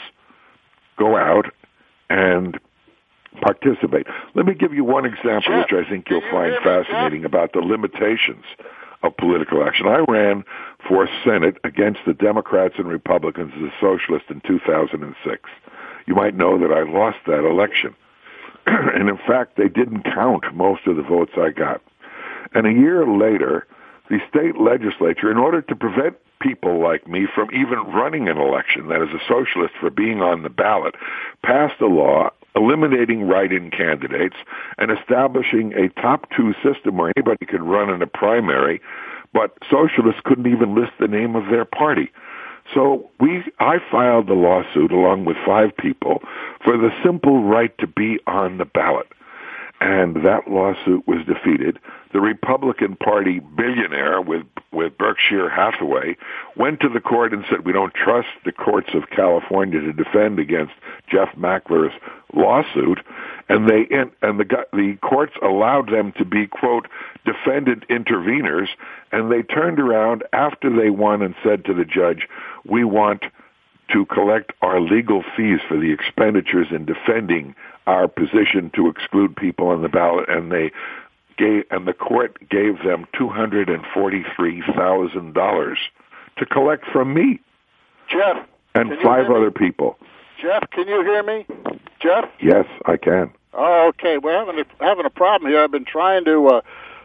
S4: go out and participate. Let me give you one example,
S2: Jeff,
S4: which I think you'll
S2: you
S4: find
S2: me,
S4: fascinating
S2: Jeff?
S4: about the limitations of political action. I ran for Senate against the Democrats and Republicans as a socialist in two thousand six. You might know that I lost that election. And in fact, they didn't count most of the votes I got. And a year later, the state legislature, in order to prevent people like me from even running an election, that is a socialist, for being on the ballot, passed a law eliminating write-in candidates and establishing a top two system where anybody could run in a primary, but socialists couldn't even list the name of their party. So we, I filed the lawsuit along with five people for the simple right to be on the ballot. And that lawsuit was defeated. The Republican Party billionaire with, with Berkshire Hathaway went to the court and said, we don't trust the courts of California to defend against Jeff Mackler's lawsuit. And they, and the, the courts allowed them to be, quote, defendant interveners. And they turned around after they won and said to the judge, we want to collect our legal fees for the expenditures in defending our position to exclude people on the ballot. And they gave, and the court gave them two hundred forty-three thousand dollars to collect from me.
S2: Jeff.
S4: And five other people.
S2: Jeff, can you hear me? Jeff?
S4: Yes, I can.
S2: Oh, okay. We're having a, having a problem here. I've been trying to uh,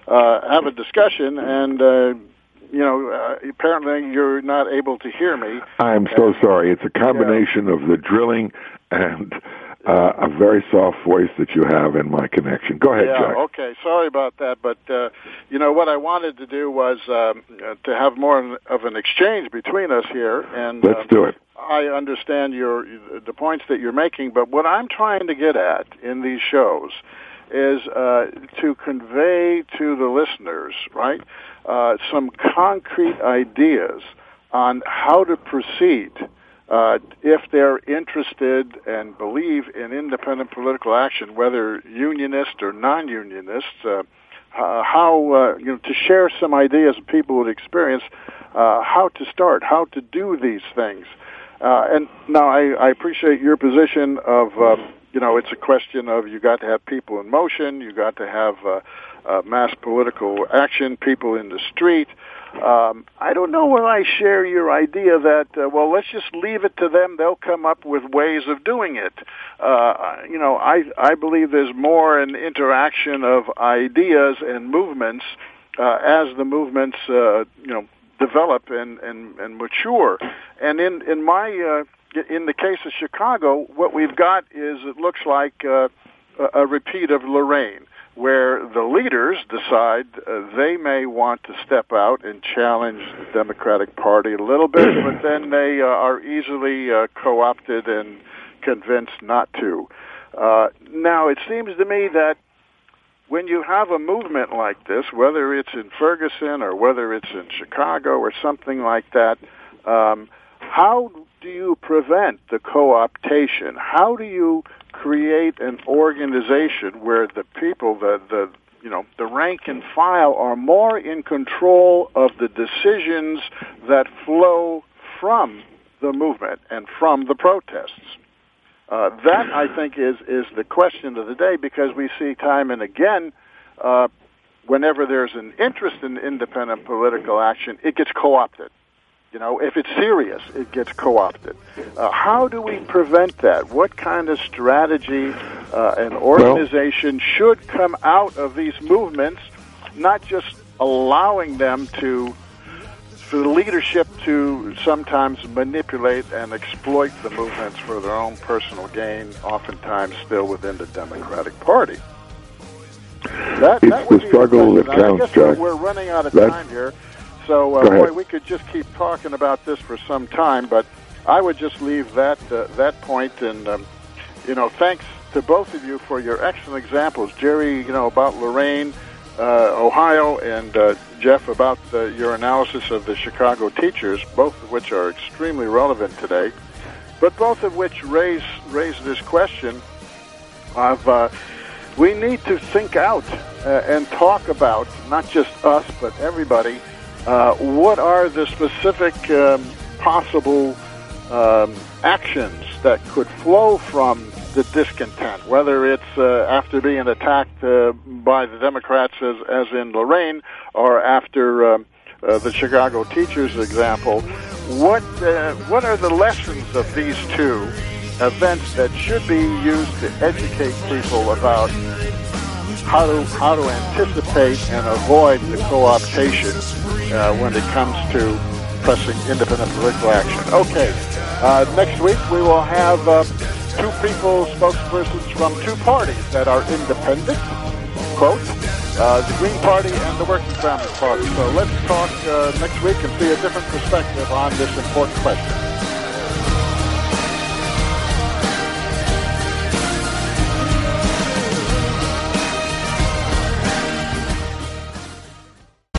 S2: uh, have a discussion, and uh, you know, uh, apparently you're not able to hear me.
S4: I'm so sorry. It's a combination yeah. of the drilling and uh, a very soft voice that you have in my connection. Go ahead,
S2: yeah,
S4: Jack.
S2: Okay, sorry about that, but uh, you know what I wanted to do was um, uh, to have more of an exchange between us here, and
S4: let's
S2: um,
S4: do it.
S2: I understand your the points that you're making, but what I'm trying to get at in these shows is uh, to convey to the listeners, right, uh, some concrete ideas on how to proceed uh, if they're interested and believe in independent political action, whether unionist or non-unionist. Uh, uh, how uh, you know to share some ideas of people with experience, uh, how to start, how to do these things. Uh, and now I, I appreciate your position of, um, you know, it's a question of you got to have people in motion, you got to have uh, uh, mass political action, people in the street. Um, I don't know whether I share your idea that, uh, well, let's just leave it to them. They'll come up with ways of doing it. Uh, you know, I, I believe there's more an interaction of ideas and movements uh, as the movements, uh, you know, develop and, and, and mature. And in, in my, uh, in the case of Chicago, what we've got is it looks like uh, a, a repeat of Lorraine, where the leaders decide uh, they may want to step out and challenge the Democratic Party a little bit, but then they uh, are easily uh, co-opted and convinced not to. Uh, now, it seems to me that when you have a movement like this, whether it's in Ferguson or whether it's in Chicago or something like that, um, how do you prevent the co-optation? How do you create an organization where the people, the, the you know, the rank and file are more in control of the decisions that flow from the movement and from the protests? Uh, that, I think, is, is the question of the day, because we see time and again, uh, whenever there's an interest in independent political action, it gets co-opted. You know, if it's serious, it gets co-opted. Uh, how do we prevent that? What kind of strategy uh, and organization well, should come out of these movements, not just allowing them to, for the leadership to sometimes manipulate and exploit the movements for their own personal gain, oftentimes still within the Democratic Party? That,
S4: it's
S2: that would
S4: the struggle that counts,
S2: I guess
S4: Jack.
S2: We're running out of
S4: That's,
S2: time here. So, uh, boy, we could just keep talking about this for some time, but I would just leave that uh, that point. And, um, you know, thanks to both of you for your excellent examples. Jerry, you know, about Lorraine, uh, Ohio, and uh, Jeff about uh, your analysis of the Chicago teachers, both of which are extremely relevant today, but both of which raise, raise this question of uh, we need to think out uh, and talk about, not just us, but everybody, Uh, what are the specific um, possible um, actions that could flow from the discontent, whether it's uh, after being attacked uh, by the Democrats, as, as in Lorraine, or after um, uh, the Chicago teachers example? What, uh, what are the lessons of these two events that should be used to educate people about how to how to anticipate and avoid the co-optation uh, when it comes to pressing independent political action? Okay, uh, next week we will have uh, two people, spokespersons from two parties that are independent, quote, uh, the Green Party and the Working Families Party. So let's talk uh, next week and see a different perspective on this important question.